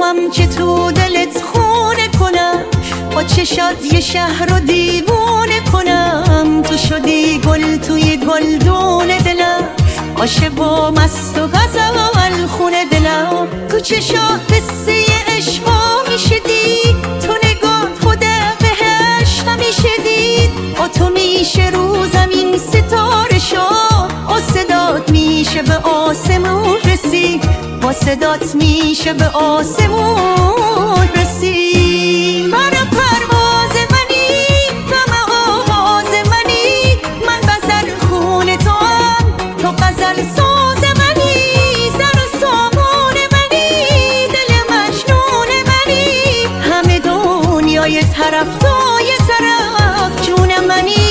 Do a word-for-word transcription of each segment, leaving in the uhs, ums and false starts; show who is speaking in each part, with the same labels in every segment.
Speaker 1: میخوام که تو دلت خونه کنم، با چشات یه شهر رو دیوونه کنم. تو شدی گل توی گلدون دلم، عاشق و مست و غزل خونه دلم. تو چشات قصه عشقا میشه دید، تو نگاه خود عشق میشه دید. با تو میشه رو زمین ستاره شد، با صدات میشه به آسمون رسید، با صدات میشه به آسمون رسید. من پرواز منی، غم آواز منی، من غزل خون تو هم، تو غزل ساز منی. زر و سامان منی، دل مجنون منی، همه دنیای طرف تا یه طرف جون منی.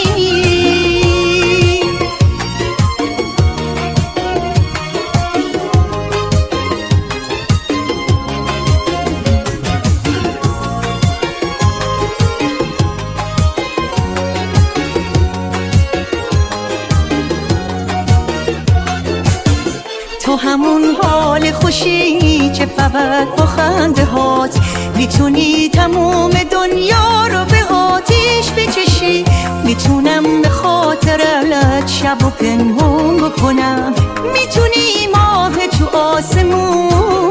Speaker 1: تو همون حال خوشی که فقط با خنده هات میتونی تموم دنیا رو به آتیش بکشی. میتونم به خاطرت شب و پنهون بکنم، میتونی ماه تو آسمون